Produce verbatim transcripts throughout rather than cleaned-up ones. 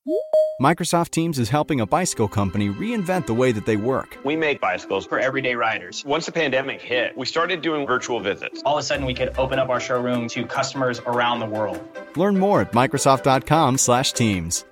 Microsoft Teams is helping a bicycle company reinvent the way that they work. We make bicycles for everyday riders. Once the pandemic hit, we started doing virtual visits. All of a sudden, we could open up our showroom to customers around the world. Learn more at Microsoft.com slash Teams.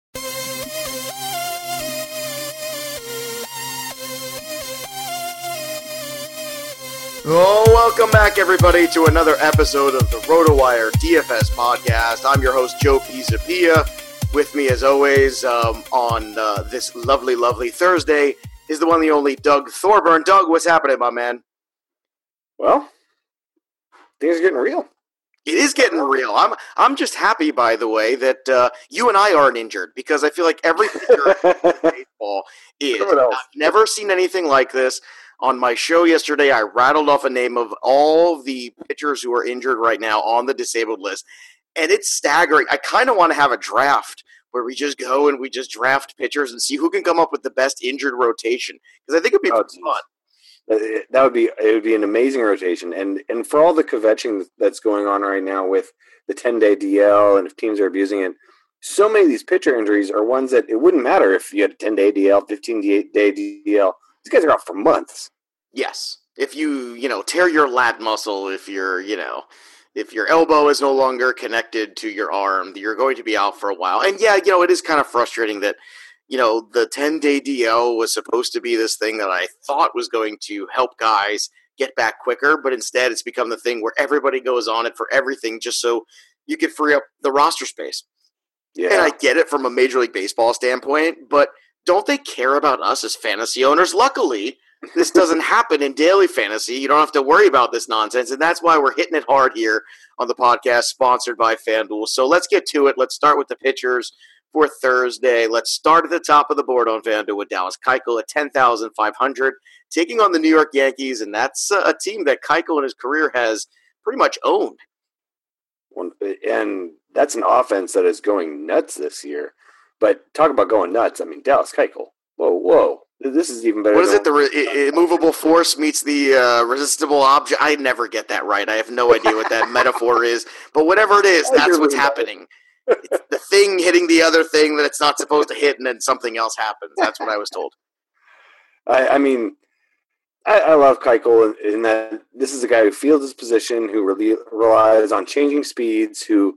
Oh, welcome back, everybody, to another episode of the RotoWire D F S podcast. I'm your host, Joe Pisapia. With me, as always, um, on uh, this lovely, lovely Thursday is the one and the only Doug Thorburn. Doug, what's happening, my man? Well, things are getting real. It is getting real. I'm I'm just happy, by the way, that uh, you and I aren't injured, because I feel like every pitcher in baseball is. I've never seen anything like this. On my show yesterday, I rattled off a name of all the pitchers who are injured right now on the disabled list, and it's staggering. I kind of want to have a draft where we just go and we just draft pitchers and see who can come up with the best injured rotation, because I think it'd be oh, fun. That would be it. Would be an amazing rotation, and and for all the kvetching that's going on right now with the ten-day D L, and if teams are abusing it, so many of these pitcher injuries are ones that it wouldn't matter if you had a ten-day D L, fifteen-day D L. These guys are out for months. Yes. If you, you know, tear your lat muscle, if you're, you know, if your elbow is no longer connected to your arm, you're going to be out for a while. And yeah, you know, it is kind of frustrating that, you know, the ten-day D L was supposed to be this thing that I thought was going to help guys get back quicker, but instead it's become the thing where everybody goes on it for everything just so you can free up the roster space. Yeah. And I get it from a Major League Baseball standpoint, but don't they care about us as fantasy owners? Luckily, this doesn't happen in daily fantasy. You don't have to worry about this nonsense, and that's why we're hitting it hard here on the podcast, sponsored by FanDuel. So let's get to it. Let's start with the pitchers for Thursday. Let's start at the top of the board on FanDuel with Dallas Keuchel at ten thousand five hundred, taking on the New York Yankees, and that's a team that Keuchel in his career has pretty much owned. And that's an offense that is going nuts this year. But talk about going nuts. I mean, Dallas Keuchel. Whoa, whoa. This is even better. What is it? The re- immovable force meets the uh, resistible object. I never get that right. I have no idea what that metaphor is. But whatever it is, that's what's happening. It's the thing hitting the other thing that it's not supposed to hit, and then something else happens. That's what I was told. I, I mean, I, I love Keuchel in, in that this is a guy who feels his position, who really relies on changing speeds, who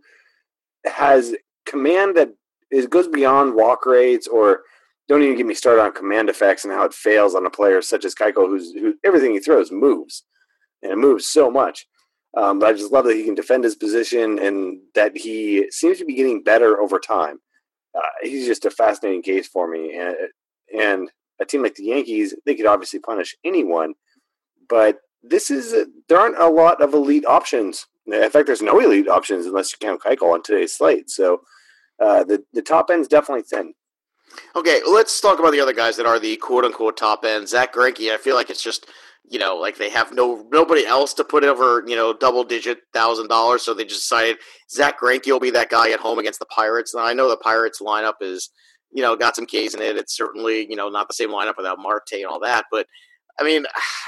has command that is goes beyond walk rates, or don't even get me started on command effects and how it fails on a player such as Keuchel, who's who everything he throws moves, and it moves so much. Um, but I just love that he can defend his position and that he seems to be getting better over time. Uh, he's just a fascinating case for me. And, and a team like the Yankees, they could obviously punish anyone, but this is a, there aren't a lot of elite options. In fact, there's no elite options unless you count Keuchel on today's slate. So uh, the the top end's definitely thin. Okay, let's talk about the other guys that are the quote-unquote top end. Zach Greinke, I feel like it's just, you know, like they have no nobody else to put over, you know, double-digit thousand dollars, so they just decided Zach Greinke will be that guy at home against the Pirates. And I know the Pirates lineup is, you know, got some K's in it. It's certainly, you know, not the same lineup without Marte and all that. But, I mean,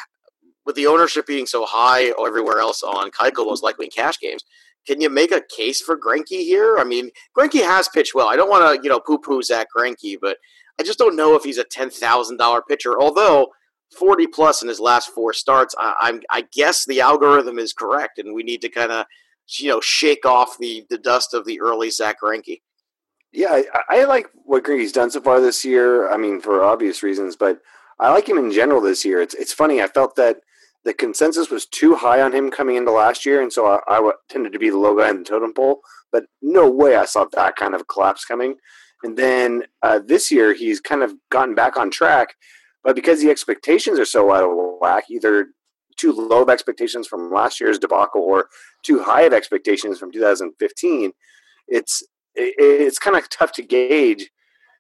with the ownership being so high everywhere else on Keuchel, most likely in cash games, can you make a case for Greinke here? I mean, Greinke has pitched well. I don't want to, you know, poo-poo Zach Greinke, but I just don't know if he's a ten thousand dollars pitcher. Although forty plus in his last four starts, I, I'm, I guess the algorithm is correct, and we need to kind of, you know, shake off the, the dust of the early Zach Greinke. Yeah, I, I like what Greinke's done so far this year. I mean, for obvious reasons, but I like him in general this year. It's it's funny. I felt that the consensus was too high on him coming into last year, and so I, I tended to be the low guy in the totem pole. But no way I saw that kind of collapse coming. And then uh, this year, he's kind of gotten back on track. But because the expectations are so out of whack, either too low of expectations from last year's debacle or too high of expectations from two thousand fifteen, it's it, it's kind of tough to gauge,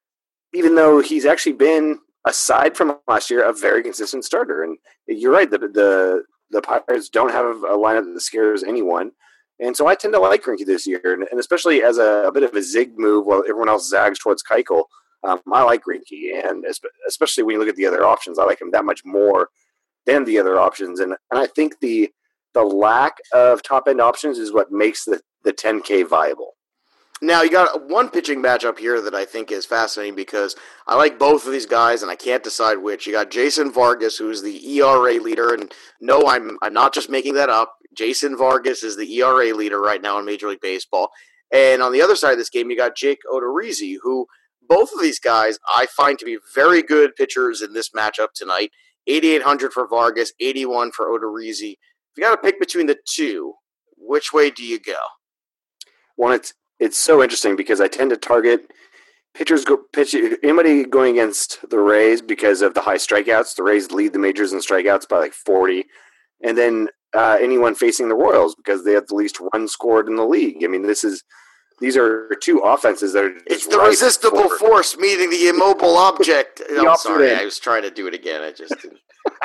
even though he's actually been, aside from last year, a very consistent starter. And you're right, the the, the Pirates don't have a lineup that scares anyone. And so I tend to like Greinke this year, and, and especially as a, a bit of a zig move while everyone else zags towards Keuchel. Um, I like Greinke, and especially when you look at the other options, I like him that much more than the other options. And, and I think the the lack of top-end options is what makes the, the ten K viable. Now, you got one pitching matchup here that I think is fascinating because I like both of these guys, and I can't decide which. You got Jason Vargas, who's the E R A leader, and no, I'm I'm not just making that up. Jason Vargas is the E R A leader right now in Major League Baseball. And on the other side of this game, you got Jake Odorizzi, who both of these guys I find to be very good pitchers in this matchup tonight. eighty-eight hundred for Vargas, eighty-one for Odorizzi. If you got to pick between the two, which way do you go? One, it's It's so interesting because I tend to target pitchers go pitch anybody going against the Rays because of the high strikeouts. The Rays lead the majors in strikeouts by like forty, and then uh, anyone facing the Royals because they have the least runs scored in the league. I mean, this is these are two offenses that are. It's the right resistible forward. force meeting the immobile object. I'm sorry, end. I was trying to do it again. I just didn't.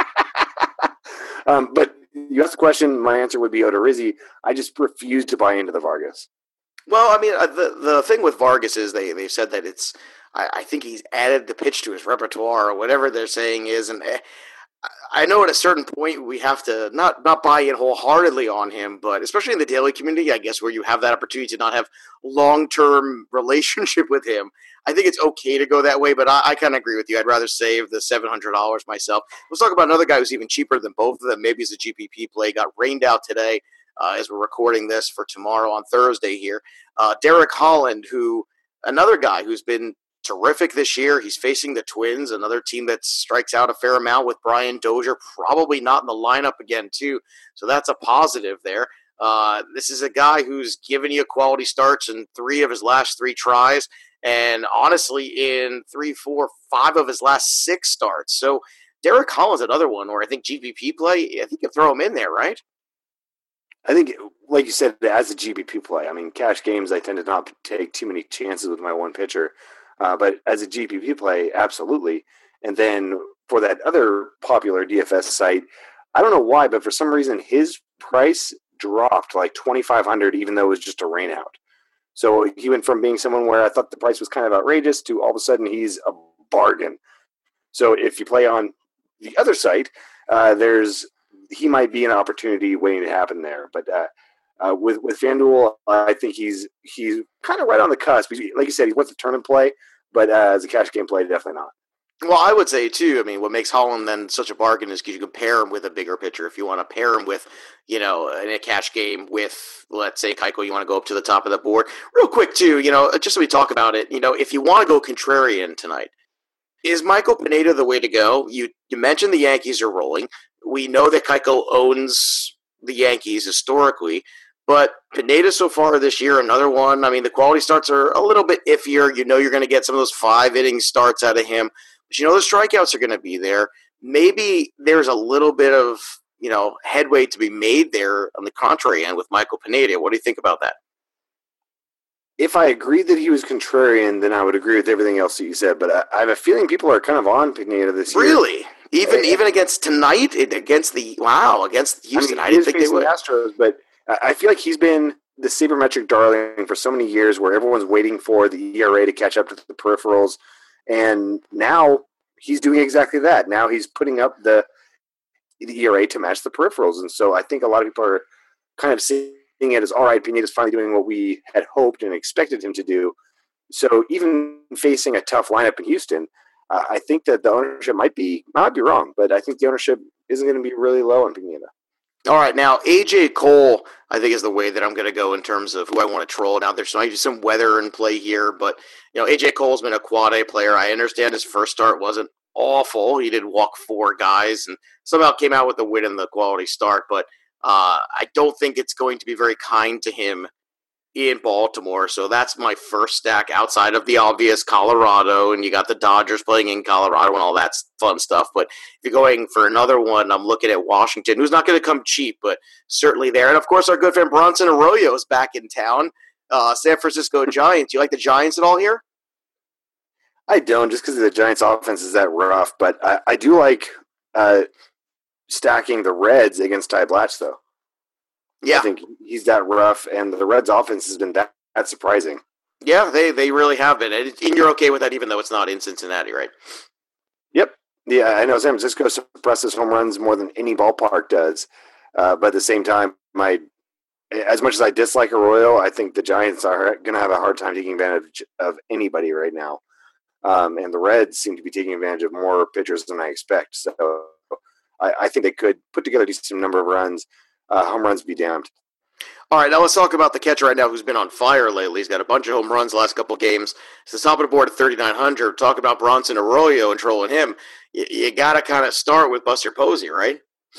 um, but you asked the question. My answer would be Odorizzi. I just refuse to buy into the Vargas. Well, I mean, uh, the the thing with Vargas is they they said that it's. I, I think he's added the pitch to his repertoire or whatever they're saying is, and eh, I know at a certain point we have to not not buy in wholeheartedly on him, but especially in the daily community, I guess, where you have that opportunity to not have long term relationship with him. I think it's okay to go that way, but I, I kind of agree with you. I'd rather save the seven hundred dollars myself. Let's talk about another guy who's even cheaper than both of them. Maybe he's a G P P play. Got rained out today. Uh, as we're recording this for tomorrow on Thursday here. Uh, Derek Holland, who another guy who's been terrific this year. He's facing the Twins, another team that strikes out a fair amount with Brian Dozier, probably not in the lineup again, too. So that's a positive there. Uh, this is a guy who's given you quality starts in three of his last three tries, and honestly, in three, four, five of his last six starts. So Derek Holland's another one where I think G P P play, I think you throw him in there, right? I think, like you said, as a G P P play, I mean, cash games, I tend to not take too many chances with my one pitcher. Uh, but as a G P P play, absolutely. And then for that other popular D F S site, I don't know why, but for some reason, his price dropped like twenty-five hundred dollars, even though it was just a rain out. So he went from being someone where I thought the price was kind of outrageous to all of a sudden he's a bargain. So if you play on the other site, uh, there's he might be an opportunity waiting to happen there. But uh, uh, with with FanDuel, I think he's he's kind of right on the cusp. Like you said, he's worth a tournament play, but uh, as a cash game play, definitely not. Well, I would say, too, I mean, what makes Holland then such a bargain is because you can pair him with a bigger pitcher. If you want to pair him with, you know, in a cash game with, let's say, Keuchel, you want to go up to the top of the board. Real quick, too, you know, just so we talk about it, you know, if you want to go contrarian tonight, is Michael Pineda the way to go? You you mentioned the Yankees are rolling. We know that Keuchel owns the Yankees historically, but Pineda so far this year, another one. I mean, the quality starts are a little bit iffier. You know you're going to get some of those five-inning starts out of him. But you know the strikeouts are going to be there. Maybe there's a little bit of, you know, headway to be made there on the contrary end with Michael Pineda. What do you think about that? If I agreed that he was contrarian, then I would agree with everything else that you said. But I, I have a feeling people are kind of on Pineda this year. Really? Even even against tonight, against the wow, against Houston, I, mean, I didn't think they would. The Astros, but I feel like he's been the sabermetric darling for so many years, where everyone's waiting for the E R A to catch up to the peripherals, and now he's doing exactly that. Now he's putting up the the E R A to match the peripherals, and so I think a lot of people are kind of seeing it as, all right, Pineda's finally doing what we had hoped and expected him to do. So even facing a tough lineup in Houston, uh, I think that the ownership might be might be wrong, but I think the ownership isn't going to be really low on Pineda. All right, now A J Cole, I think, is the way that I'm going to go in terms of who I want to troll. Now, there's maybe some weather in play here, but you know, A J Cole's been a quad A player. I understand his first start wasn't awful. He did walk four guys and somehow came out with the win and the quality start, but uh, I don't think it's going to be very kind to him in Baltimore. So that's my first stack outside of the obvious Colorado, and you got the Dodgers playing in Colorado and all that fun stuff. But if you're going for another one, I'm looking at Washington, who's not going to come cheap, but certainly there. And, of course, our good friend Bronson Arroyo is back in town. Uh, San Francisco Giants. You like the Giants at all here? I don't, just because the Giants' offense is that rough. But I, I do like uh, stacking the Reds against Ty Blatch, though. Yeah. I think he's that rough, and the Reds' offense has been that, that surprising. Yeah, they, they really have been. And you're okay with that, even though it's not in Cincinnati, right? Yep. Yeah, I know San Francisco suppresses home runs more than any ballpark does. Uh, but at the same time, my as much as I dislike Arroyo, I think the Giants are going to have a hard time taking advantage of anybody right now. Um, and the Reds seem to be taking advantage of more pitchers than I expect. So I, I think they could put together a decent number of runs. Uh, home runs be damned. All right, now let's talk about the catcher right now who's been on fire lately. He's got a bunch of home runs the last couple of games. It's the top of the board at thirty-nine hundred. Talk about Bronson Arroyo and trolling him. You, you got to kind of start with Buster Posey, right?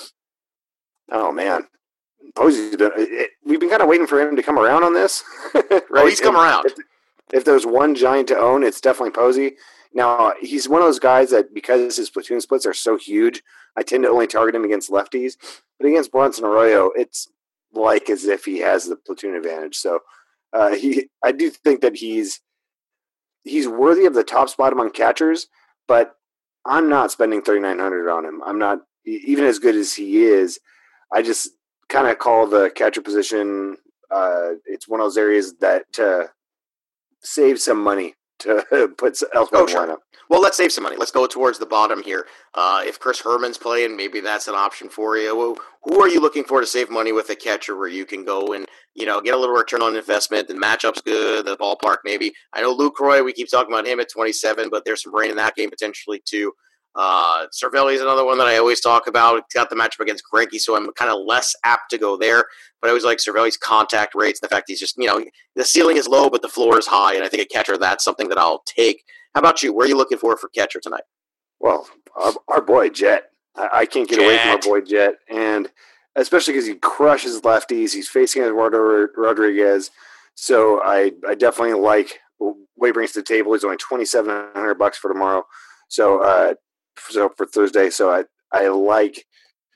Oh, man. Posey's been, it, we've been kind of waiting for him to come around on this. Right? Oh, he's come around. If, if there's one Giant to own, it's definitely Posey. Now, he's one of those guys that because his platoon splits are so huge, I tend to only target him against lefties. But against Bronson Arroyo, it's like as if he has the platoon advantage. So uh, he, I do think that he's he's worthy of the top spot among catchers, but I'm not spending thirty-nine hundred on him. I'm not, even as good as he is, I just kind of call the catcher position, uh, it's one of those areas that to save some money to put elsewhere oh, in the sure. lineup. Well, let's save some money. Let's go towards the bottom here. Uh, if Chris Herman's playing, maybe that's an option for you. Well, who are you looking for to save money with a catcher where you can go and, you know, get a little return on investment? The matchup's good, the ballpark maybe. I know Lucroy, we keep talking about him at twenty-seven, but there's some rain in that game potentially too. Uh, Cervelli is another one that I always talk about. It's got the matchup against Greinke, so I'm kind of less apt to go there. But I always like Cervelli's contact rates. The fact he's just, you know, the ceiling is low, but the floor is high. And I think a catcher, that's something that I'll take. How about you? Where are you looking for for catcher tonight? Well, our, our boy Jet. I, I can't get Jet. away from our boy Jet. And especially because he crushes lefties. He's facing Eduardo Rodriguez. So I, I definitely like what he brings to the table. He's only twenty-seven hundred bucks for tomorrow. So, uh, So for Thursday, so I I like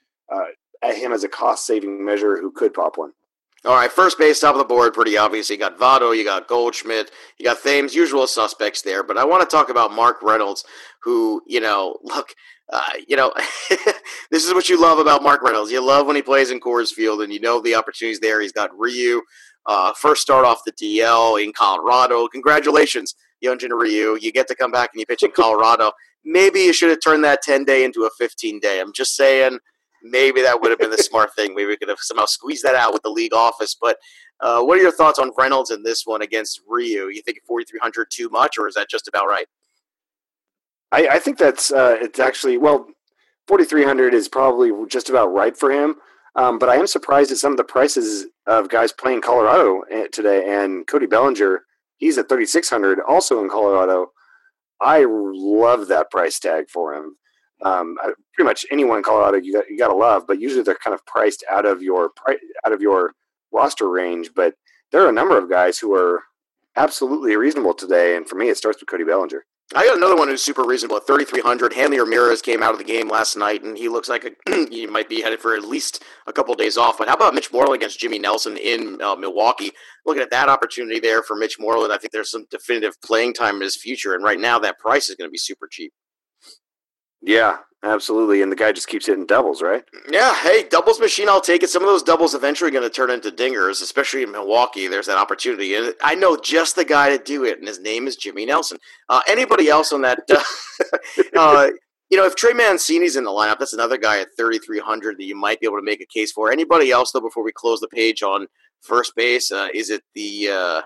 uh, him as a cost saving measure who could pop one. All right, first base, top of the board, pretty obvious. You got Votto, you got Goldschmidt, you got Thames, usual suspects there. But I want to talk about Mark Reynolds, who, you know, look, uh, you know, this is what you love about Mark Reynolds. You love when he plays in Coors Field, and you know the opportunities there. He's got Ryu, uh, first start off the D L in Colorado. Congratulations, Hyunjin Ryu. You get to come back and you pitch in Colorado. Maybe you should have turned that ten-day into a fifteen-day. I'm just saying maybe that would have been the smart thing. Maybe we could have somehow squeezed that out with the league office. But uh, what are your thoughts on Reynolds in this one against Ryu? You think forty-three hundred too much, or is that just about right? I, I think that's uh, it's actually, well, forty-three hundred is probably just about right for him. Um, but I am surprised at some of the prices of guys playing Colorado today. And Cody Bellinger, he's at thirty-six hundred, also in Colorado. I love that price tag for him. Um, I, pretty much anyone in Colorado you got you got to love, but usually they're kind of priced out of your out of your roster range. But there are a number of guys who are absolutely reasonable today, and for me, it starts with Cody Bellinger. I got another one who's super reasonable at thirty-three hundred. Hanley Ramirez came out of the game last night, and he looks like a, he might be headed for at least a couple of days off. But how about Mitch Moreland against Jimmy Nelson in uh, Milwaukee? Looking at that opportunity there for Mitch Moreland, I think there's some definitive playing time in his future. And right now, that price is going to be super cheap. Yeah, absolutely. And the guy just keeps hitting doubles, right? Yeah, hey, doubles machine, I'll take it. Some of those doubles eventually going to turn into dingers, especially in Milwaukee. There's that opportunity. And I know just the guy to do it, and his name is Jimmy Nelson. Uh, anybody else on that? Uh, uh, you know, if Trey Mancini's in the lineup, that's another guy at thirty-three hundred that you might be able to make a case for. Anybody else, though, before we close the page on first base? Uh, is it the, uh,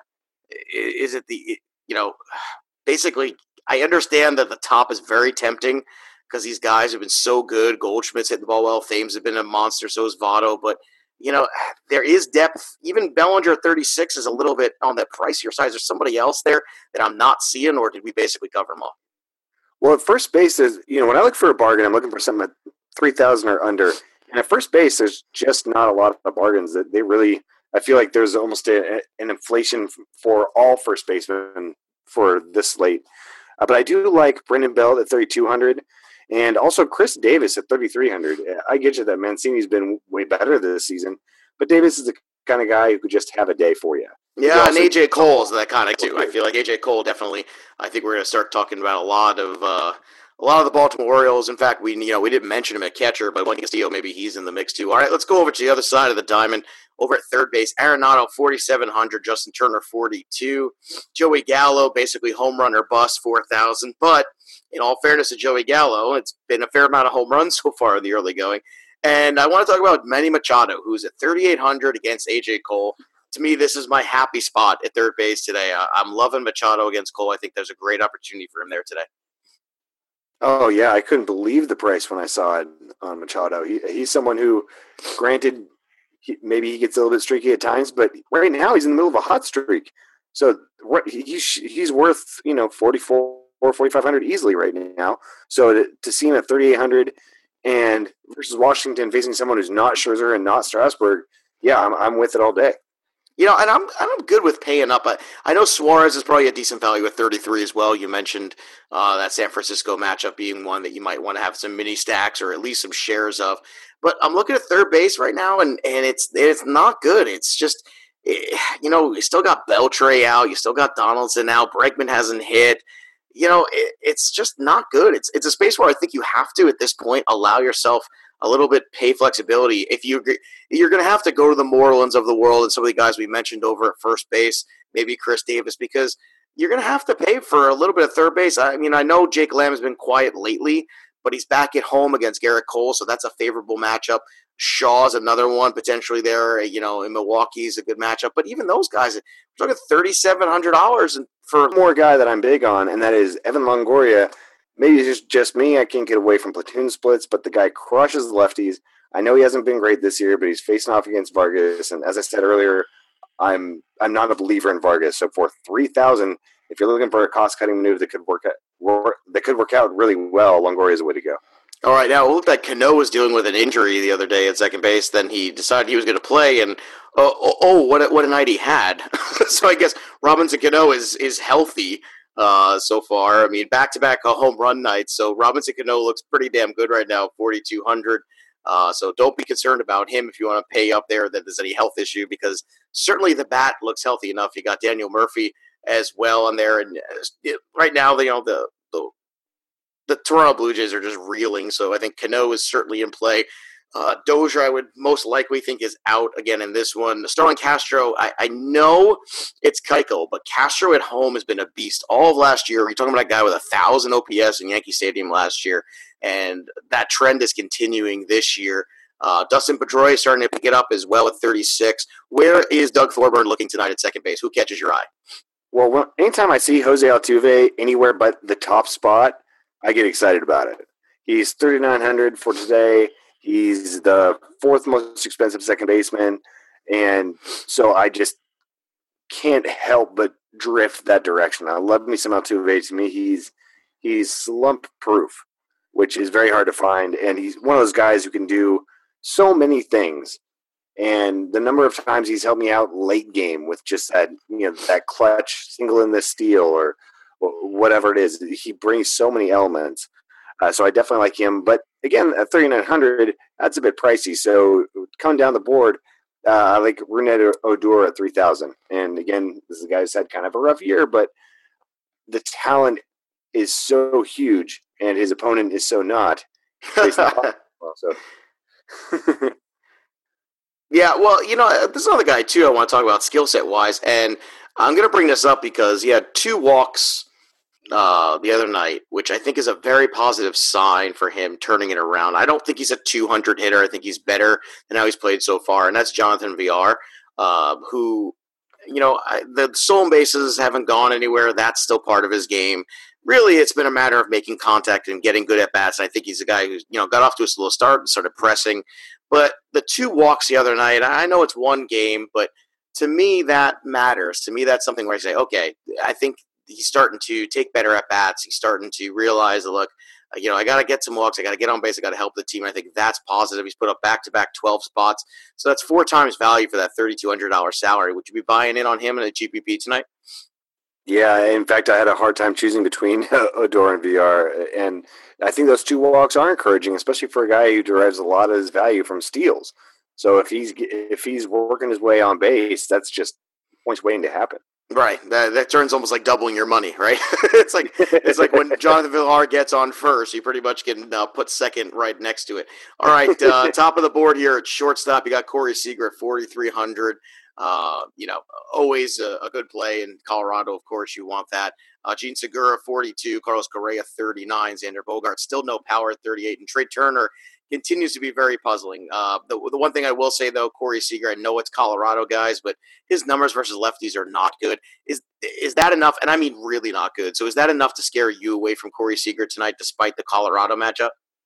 is it the, you know, basically, I understand that the top is very tempting, because these guys have been so good. Goldschmidt's hitting the ball well. Thames have been a monster. So is Votto. But, you know, there is depth. Even Bellinger at thirty-six is a little bit on the pricier side. Is there somebody else there that I'm not seeing, or did we basically cover them all? Well, at first base, is you know, when I look for a bargain, I'm looking for something at three thousand or under. And at first base, there's just not a lot of bargains. That they really – I feel like there's almost a, an inflation for all first basemen for this late. Uh, but I do like Brendan Bell at thirty-two hundred. And also Chris Davis at thirty-three hundred. I get you that Mancini's been way better this season, but Davis is the kind of guy who could just have a day for you. Yeah, also, and A J Cole is that kind of too. I feel like A J Cole definitely. I think we're going to start talking about a lot of uh, a lot of the Baltimore Orioles. In fact, we you know we didn't mention him at catcher, but Juan Castillo, maybe he's in the mix too. All right, let's go over to the other side of the diamond. Over at third base, Arenado forty-seven hundred, Justin Turner forty-two, Joey Gallo basically home run or bust four thousand. But in all fairness to Joey Gallo, it's been a fair amount of home runs so far in the early going. And I want to talk about Manny Machado, who's at thirty-eight hundred against A J Cole. To me, this is my happy spot at third base today. I, I'm loving Machado against Cole. I think there's a great opportunity for him there today. Oh, yeah, I couldn't believe the price when I saw it on Machado. He, he's someone who, granted, he, maybe he gets a little bit streaky at times, but right now he's in the middle of a hot streak. So what, he's he's worth, you know, forty-four or forty-five hundred easily right now. So to, to see him at thirty-eight hundred and versus Washington facing someone who's not Scherzer and not Strasburg, yeah, I'm I'm with it all day. You know, and I'm I'm good with paying up. I, I know Suarez is probably a decent value at thirty-three as well. You mentioned uh, that San Francisco matchup being one that you might want to have some mini stacks or at least some shares of. But I'm looking at third base right now, and, and it's it's not good. It's just, you know, you still got Beltre out. You still got Donaldson out. Bregman hasn't hit. You know, it, it's just not good. It's it's a space where I think you have to, at this point, allow yourself a little bit pay flexibility. If you, you're going to have to go to the Morelands of the world and some of the guys we mentioned over at first base, maybe Chris Davis, because you're going to have to pay for a little bit of third base. I mean, I know Jake Lamb has been quiet lately, but he's back at home against Garrett Cole, so that's a favorable matchup. Shaw's another one potentially there, you know, in Milwaukee is a good matchup. But even those guys, we're talking thirty-seven hundred dollars for one more guy that I'm big on, and that is Evan Longoria. Maybe it's just, just me. I can't get away from platoon splits, but the guy crushes the lefties. I know he hasn't been great this year, but he's facing off against Vargas. And as I said earlier, I'm I'm not a believer in Vargas. So for three thousand, if you're looking for a cost-cutting move that could work out, work, that could work out really well, Longoria is the way to go. All right, now it looked like Cano was dealing with an injury the other day at second base. Then he decided he was going to play, and oh, oh, oh what a, what a night he had! So I guess Robinson Cano is is healthy uh, so far. I mean, back to back home run nights. So Robinson Cano looks pretty damn good right now, forty-two hundred. Uh, so don't be concerned about him if you want to pay up there that there's any health issue, because certainly the bat looks healthy enough. You got Daniel Murphy as well on there, and uh, right now, you know, the the the Toronto Blue Jays are just reeling, so I think Cano is certainly in play. Uh, Dozier, I would most likely think, is out again in this one. Starlin Castro, I, I know it's Keuchel, but Castro at home has been a beast all of last year. You're talking about a guy with a thousand O P S in Yankee Stadium last year, and that trend is continuing this year. Uh, Dustin Pedroia is starting to pick it up as well at thirty-six. Where is Doug Thorburn looking tonight at second base? Who catches your eye? Well, when, anytime I see Jose Altuve anywhere but the top spot, I get excited about it. He's thirty-nine hundred for today. He's the fourth most expensive second baseman. And so I just can't help but drift that direction. I love me some Altuve. To me, he's he's slump proof, which is very hard to find. And he's one of those guys who can do so many things. And the number of times he's helped me out late game with just that, you know, that clutch single in the steal or whatever it is, he brings so many elements. Uh, so I definitely like him. But again, at thirty-nine hundred, that's a bit pricey. So coming down the board, uh, I like Rougned Odor at three thousand. And again, this is a guy who's had kind of a rough year, but the talent is so huge and his opponent is so not. So. Yeah, well, you know, this is another guy, too, I want to talk about skill set wise. And I'm going to bring this up because he had two walks Uh, the other night, which I think is a very positive sign for him turning it around. I don't think he's a two hundred hitter. I think he's better than how he's played so far, and that's Jonathan Villar, uh, who, you know, I, the stolen bases haven't gone anywhere. That's still part of his game. Really, it's been a matter of making contact and getting good at bats. I think he's a guy who's, you know, got off to a slow start and started pressing. But the two walks the other night, I know it's one game, but to me that matters. To me, that's something where I say, okay, I think he's starting to take better at bats. He's starting to realize that, look, you know, I got to get some walks. I got to get on base. I got to help the team. I think that's positive. He's put up back-to-back twelve spots. So that's four times value for that thirty-two hundred dollars salary. Would you be buying in on him in a G P P tonight? Yeah, in fact, I had a hard time choosing between Odor and V R. And I think those two walks are encouraging, especially for a guy who derives a lot of his value from steals. So if he's if he's working his way on base, that's just points waiting to happen. Right, that that turns almost like doubling your money, right? it's like it's like when Jonathan Villar gets on first, you pretty much can uh, put second right next to it. All right, uh, top of the board here at shortstop, you got Corey Seager at forty-three hundred. Uh, you know, always a, a good play in Colorado. Of course, you want that. Uh, Gene Segura forty-two, Carlos Correa thirty-nine, Xander Bogaerts still no power at thirty-eight, and Trey Turner continues to be very puzzling. Uh, the, the one thing I will say, though, Corey Seager, I know it's Colorado guys, but his numbers versus lefties are not good. Is is that enough? And I mean really not good. So is that enough to scare you away from Corey Seager tonight despite the Colorado matchup?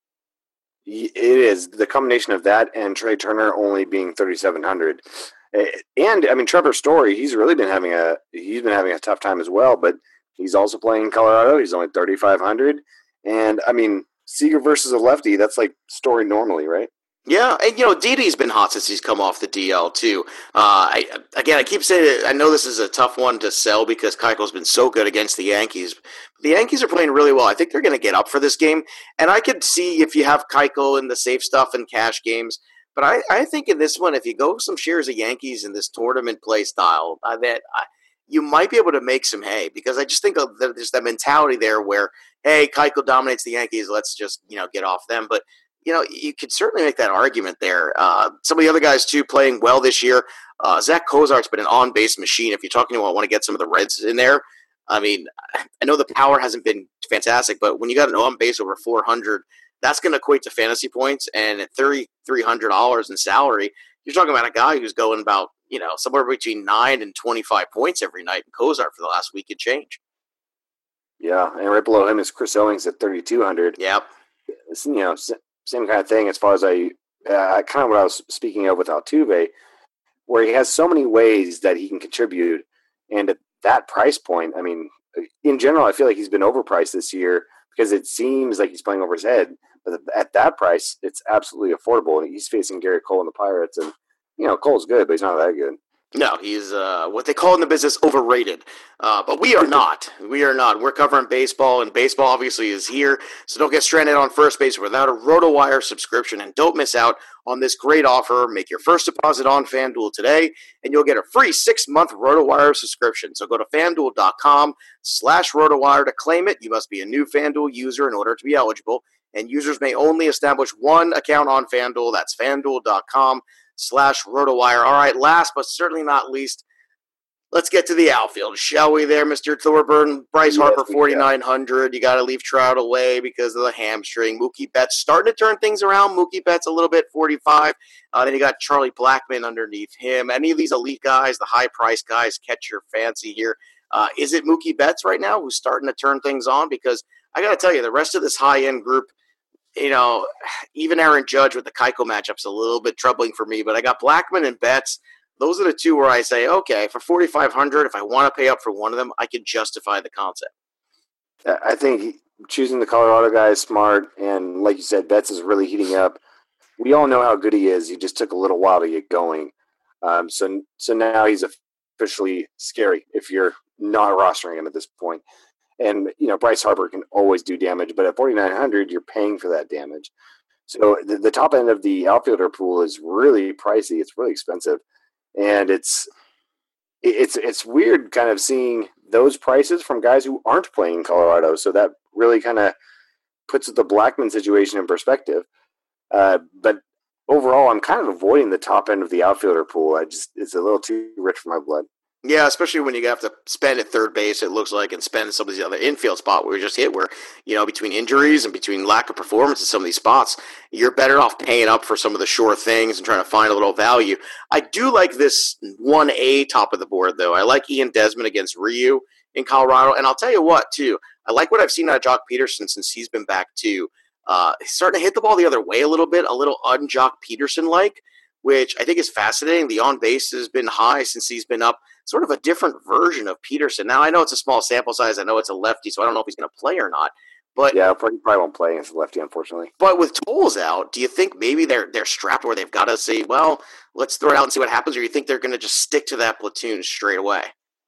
It is. The combination of that and Trey Turner only being thirty-seven hundred. And, I mean, Trevor Story, he's really been having a he's been having a tough time as well, but he's also playing in Colorado. He's only thirty-five hundred. And, I mean, Seager versus a lefty, that's like Story normally, right? Yeah, and, you know, Didi's been hot since he's come off the D L, too. Uh, I, again, I keep saying it, I know this is a tough one to sell because Keuchel's been so good against the Yankees. The Yankees are playing really well. I think they're going to get up for this game. And I could see if you have Keuchel in the safe stuff and cash games. But I, I think in this one, if you go some shares of Yankees in this tournament play style, uh, that I, you might be able to make some hay because I just think of the, there's that mentality there where, hey, Keuchel dominates the Yankees. Let's just, you know, get off them. But, you know, you could certainly make that argument there. Uh, some of the other guys, too, playing well this year. Uh, Zach Kozart's been an on-base machine. If you're talking about want to get some of the Reds in there, I mean, I know the power hasn't been fantastic, but when you got an on-base over four hundred, that's going to equate to fantasy points. And at three thousand three hundred dollars in salary, you're talking about a guy who's going about, you know, somewhere between nine and twenty-five points every night in Kozart for the last week and change. Yeah, and right below him is Chris Owings at thirty-two hundred. Yep. It's, you know, same kind of thing as far as I uh, kind of what I was speaking of with Altuve, where he has so many ways that he can contribute. And at that price point, I mean, in general, I feel like he's been overpriced this year because it seems like he's playing over his head. But at that price, it's absolutely affordable. And he's facing Garrett Cole and the Pirates. And, you know, Cole's good, but he's not that good. No, he's uh, what they call in the business overrated. Uh, but we are not. We are not. We're covering baseball, and baseball obviously is here. So don't get stranded on first base without a RotoWire subscription. And don't miss out on this great offer. Make your first deposit on FanDuel today, and you'll get a free six-month RotoWire subscription. So go to FanDuel.com slash RotoWire to claim it. You must be a new FanDuel user in order to be eligible. And users may only establish one account on FanDuel. That's FanDuel.com slash RotoWire. All right, last but certainly not least, let's get to the outfield, shall we there, Mister Thorburn? Bryce Yes, Harper, we forty-nine hundred. You got to leave Trout away because of the hamstring. Mookie Betts starting to turn things around. Mookie Betts a little bit, forty-five. Uh, then you got Charlie Blackmon underneath him. Any of these elite guys, the high-priced guys, catch your fancy here. Uh, is it Mookie Betts right now who's starting to turn things on? Because I got to tell you, the rest of this high-end group, you know, even Aaron Judge with the Keuchel matchup's a little bit troubling for me, but I got Blackmon and Betts. Those are the two where I say, okay, for forty-five hundred, if I want to pay up for one of them, I can justify the concept. I think choosing the Colorado guy is smart, and like you said, Betts is really heating up. We all know how good he is. He just took a little while to get going. Um, so, so now he's officially scary if you're not rostering him at this point. And, you know, Bryce Harper can always do damage, but at forty-nine hundred, you're paying for that damage. So the, the top end of the outfielder pool is really pricey. It's really expensive. And it's it's it's weird kind of seeing those prices from guys who aren't playing in Colorado. So that really kind of puts the Blackmon situation in perspective. Uh, but overall, I'm kind of avoiding the top end of the outfielder pool. I just it's a little too rich for my blood. Yeah, especially when you have to spend at third base, it looks like, and spend some of these other infield spot where we just hit where, you know, between injuries and between lack of performance in some of these spots, you're better off paying up for some of the sure things and trying to find a little value. I do like this one A top of the board, though. I like Ian Desmond against Ryu in Colorado. And I'll tell you what, too, I like what I've seen out of Jock Peterson since he's been back, too. Uh, he's starting to hit the ball the other way a little bit, a little un-Jock Peterson-like, which I think is fascinating. The on-base has been high since he's been up. Sort of a different version of Peterson. Now, I know it's a small sample size. I know it's a lefty, so I don't know if he's going to play or not. But yeah, probably, probably won't play against a lefty, unfortunately. But with Tolles out, do you think maybe they're they're strapped where they've got to say, well, let's throw it out and see what happens, or you think they're going to just stick to that platoon straight away?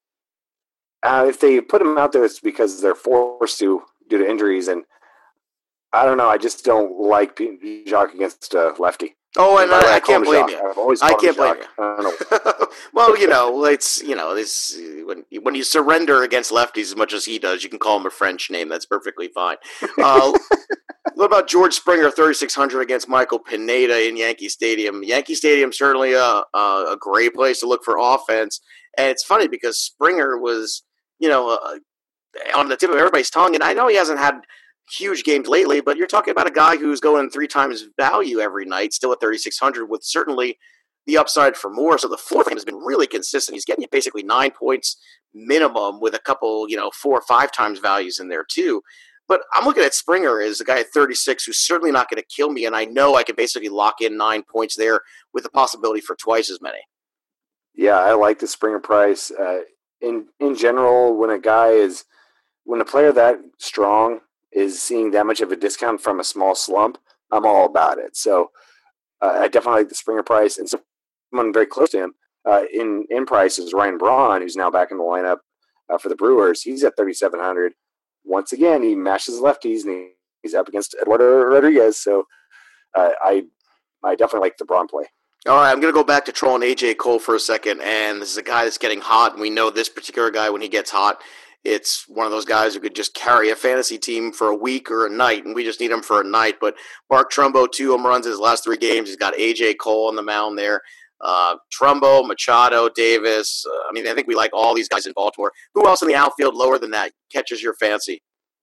Uh, if they put him out there, it's because they're forced to due to injuries, and I don't know. I just don't like Jacques against a lefty. Oh, and I, I can't blame Jacques. you. I've always I can't blame Jacques. you. I don't know. Well, you know, it's you know, this when when you surrender against lefties as much as he does, you can call him a French name. That's perfectly fine. Uh, what about George Springer, thirty-six hundred against Michael Pineda in Yankee Stadium? Yankee Stadium certainly a, a a great place to look for offense, and it's funny because Springer was, you know, uh, on the tip of everybody's tongue, and I know he hasn't had. huge games lately, but you're talking about a guy who's going three times value every night, still at thirty-six hundred, with certainly the upside for more. So the floor for him has been really consistent. He's getting you basically nine points minimum with a couple, you know, four or five times values in there too. But I'm looking at Springer as a guy at thirty-six who's certainly not going to kill me, and I know I can basically lock in nine points there with the possibility for twice as many. Yeah, I like the Springer price. Uh, in in general, when a guy is when a player that strong is seeing that much of a discount from a small slump, I'm all about it. So uh, I definitely like the Springer price, and someone very close to him uh, in in price is Ryan Braun, who's now back in the lineup uh, for the Brewers. He's at thirty-seven hundred. Once again, he mashes lefties, and he, he's up against Eduardo Rodriguez. So uh, I I definitely like the Braun play. All right, I'm going to go back to trolling A J Cole for a second, and this is a guy that's getting hot, and we know this particular guy, when he gets hot, it's one of those guys who could just carry a fantasy team for a week or a night, and we just need him for a night. But Mark Trumbo, two home runs in his last three games. He's got A J Cole on the mound there. Uh, Trumbo, Machado, Davis. Uh, I mean, I think we like all these guys in Baltimore. Who else in the outfield lower than that catches your fancy?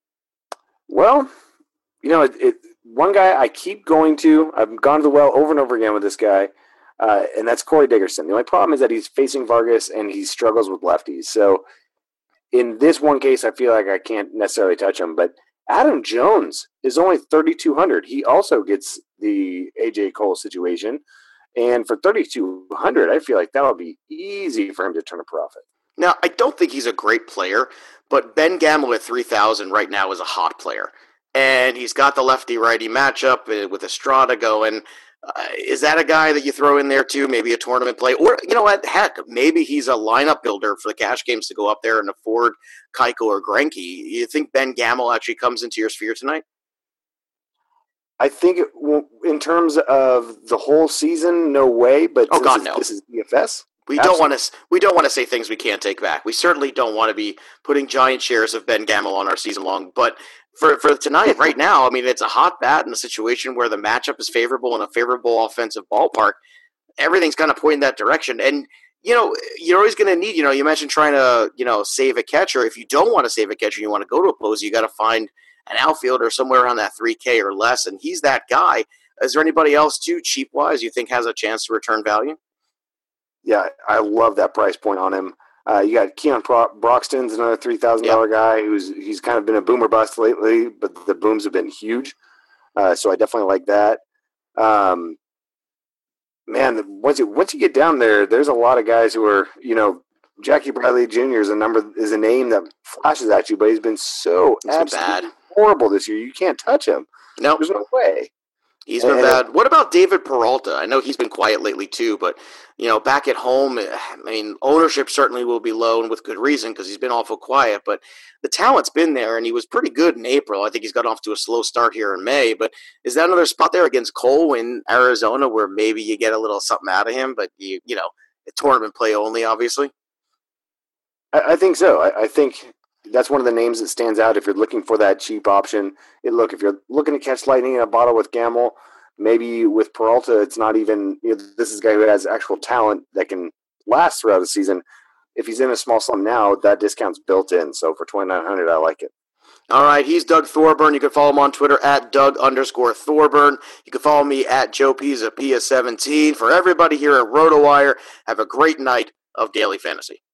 Well, you know, it, it, one guy I keep going to, I've gone to the well over and over again with this guy, uh, and that's Corey Dickerson. The only problem is that he's facing Vargas, and he struggles with lefties. So in this one case, I feel like I can't necessarily touch him. But Adam Jones is only thirty-two hundred. He also gets the A J Cole situation. And for thirty-two hundred, I feel like that would be easy for him to turn a profit. Now, I don't think he's a great player, but Ben Gamel at three thousand right now is a hot player. And he's got the lefty-righty matchup with Estrada going. Uh, is that a guy that you throw in there too? Maybe a tournament play? Or, you know what, heck, maybe he's a lineup builder for the cash games to go up there and afford Keiko or Greinke. You think Ben Gamel actually comes into your sphere tonight? I think it, in terms of the whole season, no way. But oh God, this, no. This is D F S. We Absolutely. don't want to. We don't want to say things we can't take back. We certainly don't want to be putting giant shares of Ben Gamel on our season long. But for for tonight, right now, I mean, it's a hot bat in a situation where the matchup is favorable in a favorable offensive ballpark. Everything's kind of pointing that direction, and you know, you're always going to need. You know, you mentioned trying to you know save a catcher. If you don't want to save a catcher, you want to go to a close. You got to find an outfielder somewhere around that three K or less, and he's that guy. Is there anybody else too, cheap wise, you think has a chance to return value? Yeah, I love that price point on him. Uh, you got Keon Pro- Broxton's another three thousand dollars yep. guy who's he's kind of been a boomer bust lately, but the booms have been huge. Uh, so I definitely like that. Um, man, once you once you get down there, there's a lot of guys who are, you know, Jackie Bradley Junior is a number is a name that flashes at you, but he's been so it's absolutely bad. horrible this year. You can't touch him. No, nope. There's no way. He's been and, bad. What about David Peralta? I know he's been quiet lately too, but you know, back at home, I mean, ownership certainly will be low, and with good reason because he's been awful quiet. But the talent's been there, and he was pretty good in April. I think he's got off to a slow start here in May. But is that another spot there against Cole in Arizona where maybe you get a little something out of him, but you you know, tournament play only, obviously? I, I think so. I, I think that's one of the names that stands out if you're looking for that cheap option. It, look, if you're looking to catch lightning in a bottle with Gamel, maybe with Peralta, it's not even you know, – this is a guy who has actual talent that can last throughout the season. If he's in a small slump now, that discount's built in. So for twenty-nine hundred dollars, I like it. All right, he's Doug Thorburn. You can follow him on Twitter at Doug underscore Thorburn. You can follow me at Joe Pisa, P S seventeen. For everybody here at RotoWire, have a great night of Daily Fantasy.